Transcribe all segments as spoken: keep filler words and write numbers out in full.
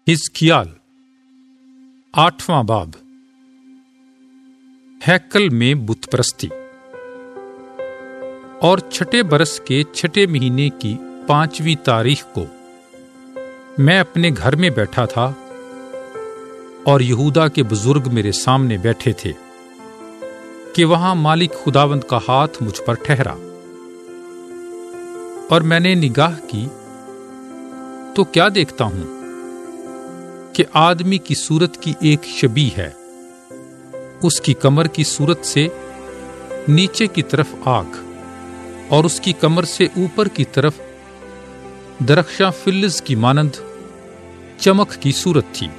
حزقیال آٹھواں باب۔ ہیکل میں بت پرستی۔ اور چھٹے برس کے چھٹے مہینے کی پانچویں تاریخ کو میں اپنے گھر میں بیٹھا تھا اور یہودا کے بزرگ میرے سامنے بیٹھے تھے کہ وہاں مالک خداوند کا ہاتھ مجھ پر ٹھہرا، اور میں نے نگاہ کی تو کیا دیکھتا ہوں کہ آدمی کی صورت کی ایک شبیہ ہے، اس کی کمر کی صورت سے نیچے کی طرف آنکھ اور اس کی کمر سے اوپر کی طرف درخشاں فلز کی مانند چمک کی صورت تھی،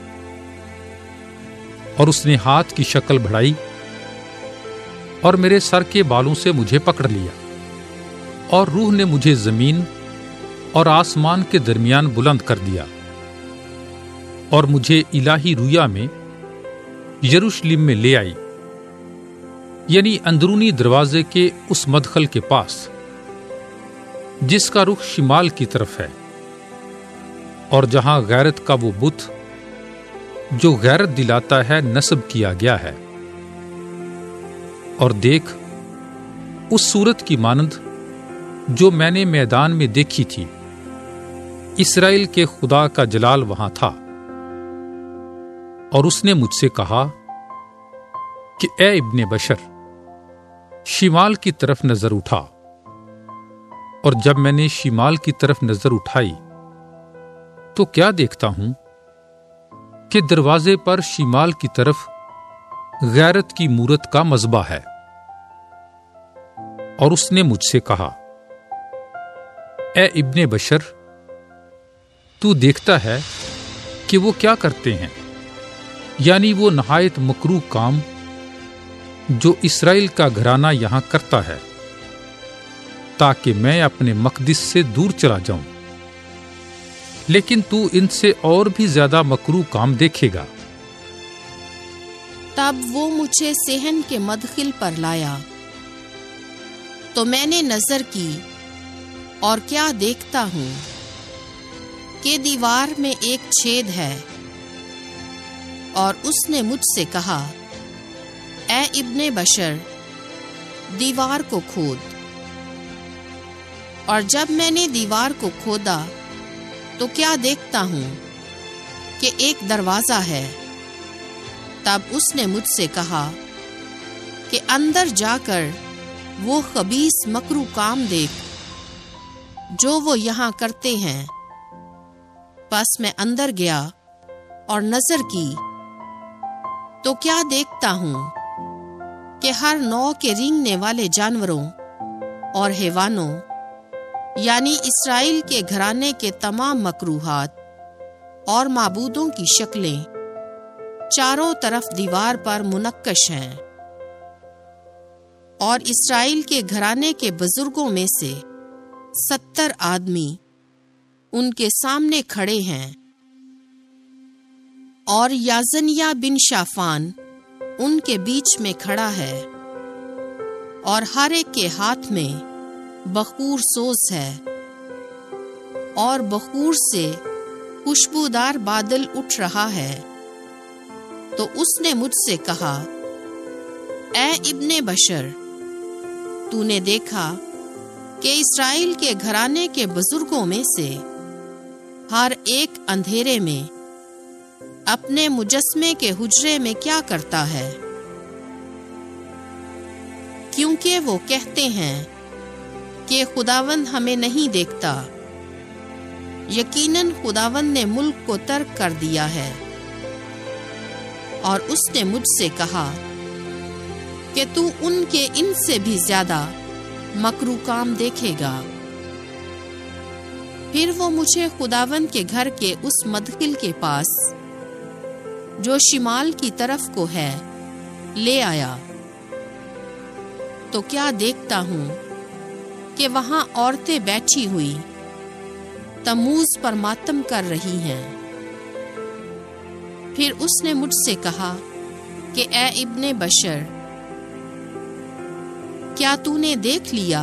اور اس نے ہاتھ کی شکل بڑھائی اور میرے سر کے بالوں سے مجھے پکڑ لیا، اور روح نے مجھے زمین اور آسمان کے درمیان بلند کر دیا، اور مجھے الہی رویا میں یروشلم میں لے آئی، یعنی اندرونی دروازے کے اس مدخل کے پاس جس کا رخ شمال کی طرف ہے، اور جہاں غیرت کا وہ بت جو غیرت دلاتا ہے نصب کیا گیا ہے۔ اور دیکھ، اس صورت کی مانند جو میں نے میدان میں دیکھی تھی، اسرائیل کے خدا کا جلال وہاں تھا، اور اس نے مجھ سے کہا کہ اے ابن بشر، شمال کی طرف نظر اٹھا۔ اور جب میں نے شمال کی طرف نظر اٹھائی تو کیا دیکھتا ہوں کہ دروازے پر شمال کی طرف غیرت کی مورت کا مذبح ہے، اور اس نے مجھ سے کہا، اے ابن بشر، تو دیکھتا ہے کہ وہ کیا کرتے ہیں، یعنی وہ نہایت مکروہ کام جو اسرائیل کا گھرانہ یہاں کرتا ہے، تاکہ میں اپنے مقدس سے دور چلا جاؤں، لیکن تو ان سے اور بھی زیادہ مکروہ کام دیکھے گا۔ تب وہ مجھے صحن کے مدخل پر لایا، تو میں نے نظر کی، اور کیا دیکھتا ہوں کہ دیوار میں ایک چھید ہے، اور اس نے مجھ سے کہا، اے ابن بشر، دیوار کو کھود۔ اور جب میں نے دیوار کو کھودا تو کیا دیکھتا ہوں کہ ایک دروازہ ہے۔ تب اس نے مجھ سے کہا کہ اندر جا کر وہ خبیث مکروہ کام دیکھ جو وہ یہاں کرتے ہیں۔ پس میں اندر گیا اور نظر کی، تو کیا دیکھتا ہوں کہ ہر نوع کے رینگنے والے جانوروں اور حیوانوں، یعنی اسرائیل کے گھرانے کے تمام مکروہات اور معبودوں کی شکلیں چاروں طرف دیوار پر منقش ہیں، اور اسرائیل کے گھرانے کے بزرگوں میں سے ستر آدمی ان کے سامنے کھڑے ہیں، اور یازنیا بن شافان ان کے بیچ میں کھڑا ہے، اور ہر ایک کے ہاتھ میں بخور سوز ہے، اور بخور سے خوشبودار بادل اٹھ رہا ہے۔ تو اس نے مجھ سے کہا، اے ابن بشر، تو نے دیکھا کہ اسرائیل کے گھرانے کے بزرگوں میں سے ہر ایک اندھیرے میں اپنے مجسمے کے حجرے میں کیا کرتا ہے، کیونکہ وہ کہتے ہیں کہ خداوند ہمیں نہیں دیکھتا۔ یقیناً خداوند نے ملک کو ترک کر دیا ہے۔ اور اس نے مجھ سے کہا کہ تو ان کے ان سے بھی زیادہ مکروہ کام دیکھے گا۔ پھر وہ مجھے خداوند کے گھر کے اس مدخل کے پاس جو شمال کی طرف کو ہے لے آیا، تو کیا دیکھتا ہوں کہ وہاں عورتیں بیٹھی ہوئی تموز پر ماتم کر رہی ہیں۔ پھر اس نے مجھ سے کہا کہ اے ابن بشر، کیا تو نے دیکھ لیا؟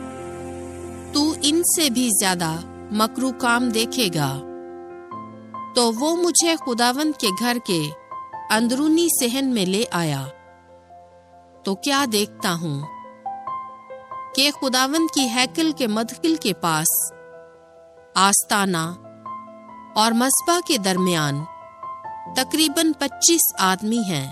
تو ان سے بھی زیادہ مکروہ کام دیکھے گا۔ تو وہ مجھے خداوند کے گھر کے اندرونی صحن میں لے آیا، تو کیا دیکھتا ہوں کہ خداوند کی ہیکل کے مدخل کے پاس آستانہ اور مذبح کے درمیان تقریباً پچیس آدمی ہیں،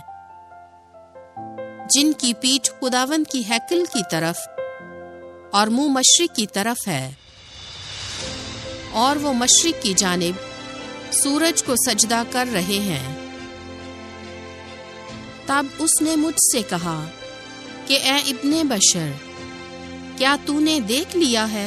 جن کی پیٹھ خداوند کی ہیکل کی طرف اور منہ مشرق کی طرف ہے، اور وہ مشرق کی جانب سورج کو سجدہ کر رہے ہیں۔ تب اس نے مجھ سے کہا کہ اے ابن بشر، کیا تو نے دیکھ لیا ہے؟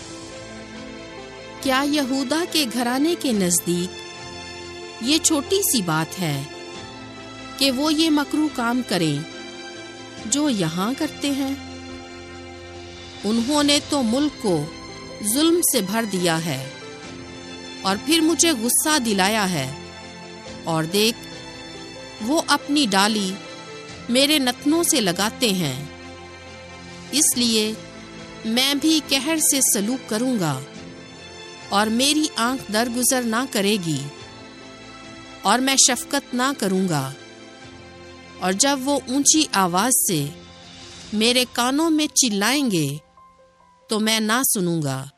کیا یہودا کے گھرانے کے نزدیک یہ چھوٹی سی بات ہے کہ وہ یہ مکروہ کام کریں جو یہاں کرتے ہیں؟ انہوں نے تو ملک کو ظلم سے بھر دیا ہے اور پھر مجھے غصہ دلایا ہے، اور دیکھ وہ اپنی ڈالی میرے نتنوں سے لگاتے ہیں۔ اس لیے میں بھی قہر سے سلوک کروں گا، اور میری آنکھ درگزر نہ کرے گی، اور میں شفقت نہ کروں گا، اور جب وہ اونچی آواز سے میرے کانوں میں چلائیں گے تو میں نہ سنوں گا۔